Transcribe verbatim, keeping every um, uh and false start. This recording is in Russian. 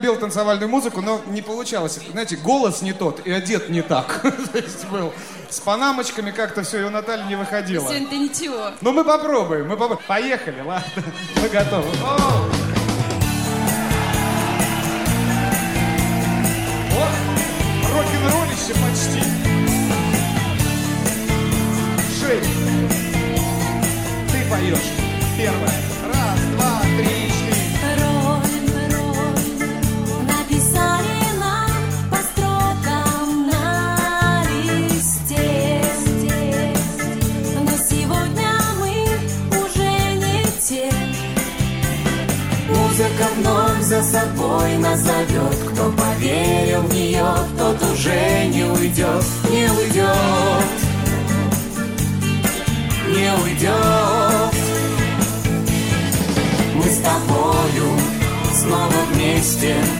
пел танцевальную музыку, но не получалось. Знаете, голос не тот и одет не так. То есть был с панамочками как-то все, и у Натальи не выходило. Сегодня-то ничего. Ну мы попробуем, мы попробуем. Поехали, ладно, мы готовы. О! Вот, рок-н-роллище почти. Жень, ты поешь. Первое. Раз, два, три, четыре. Написали нам по строкам на листе, но сегодня мы уже не те. Музыка вновь за собой нас зовет. Кто поверил в нее, тот уже не уйдет, не уйдет, не уйдет. Мы с тобою снова вместе,